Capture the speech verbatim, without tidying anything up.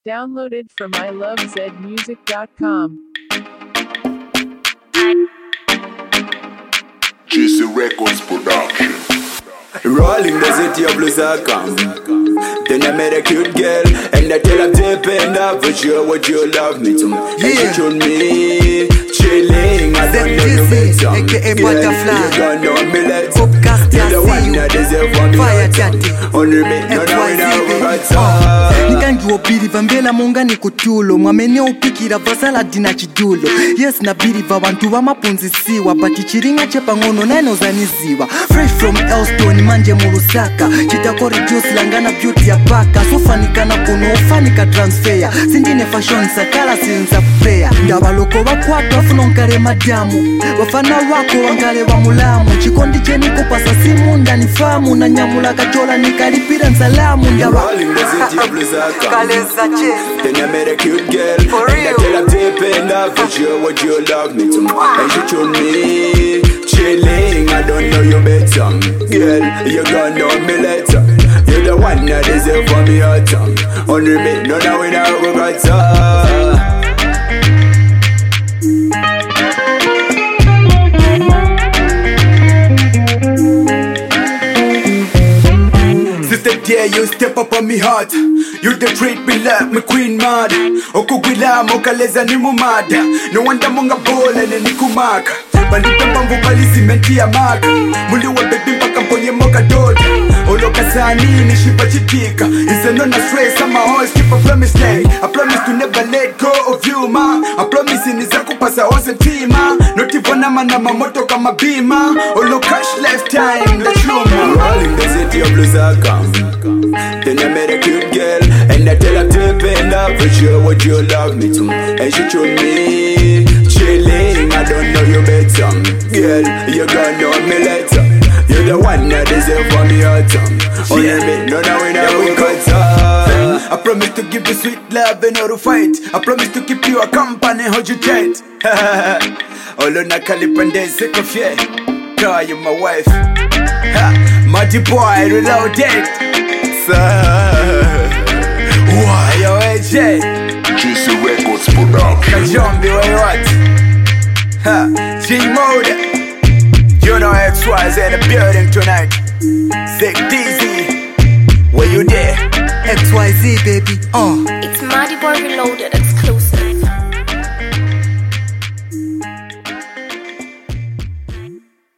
Downloaded from i love z music dot com. J C Records Production. Rolling the city of Lusaka. Then I met a cute girl, and I tell her depend up for sure what you love me to. And she told me chilling. I don't know you better. aka Butterfly. You don't know me let's. Popcast, You're the one that deserve for me. Fire Daddy. Only me, no no no. Nikangiwobiriva mbela munga ni kutulo mwamene upikira vasaladi na chidulo. Yes nabiriva vantu vamapunzisiwa but chiringa chepang'ono nainozaniziwa. Fresh from Elston manje mulusaka chitako reduce langana beauty ya paka sofanikana kuno ufanika transfer sindine fashion sakala sinza player ndabaloko bakwata bafuna onkale madamu bafana wako wangale wa mulamu chikondi cheni kupasa simu ndani famu na nyamula kachola nikalipira nsalamu ndaba kaleza che. Then I met a cute girl, For and I real. tell her depend up for sure what you love me to. And she told me chilling, I don't know you better. Girl, you gonna know me later. You're the one that deserve for me hot tongue. Only me, no no we now go better. Sister dear, you step up on me heart. You the treat me like me queen mad. Okugwila mokaleza ni mumada. No wonder munga bola ne nikumaka. Balipemba mvubali simenti ya maka. Muli wa baby mpaka mponye moka doja. Oloka sani ni shipa chitika. It's a non stress, I'm a horse, keep a promise like. I promise to never let go of you ma. I promise niza kupasa ose tima. Notivona mana mamoto kama bima. Olo cash lifetime, the true ma. Rolling the city of Lusaka. Then I met a cute girl, and I tell her depend up for sure what you love me to. And she told me chilling, I don't know you better. Girl, you gonna know me later. You're the one that deserve for me hot tongue. Only me, no no we now we better. I promise to give you sweet love and not to fight. I promise to keep you a company, hold you tight. Olo nakalipande sekofie, girl you my wife. Ha, Mighty boy reloaded. Why yo A J? J C Records Production. Kajombi where you at? Ha, G-Mode. You know X Y Z in the building tonight. Sick D Z, where you there? X Y Z baby. Uh. It's Mighty Boy Reloaded exclusive.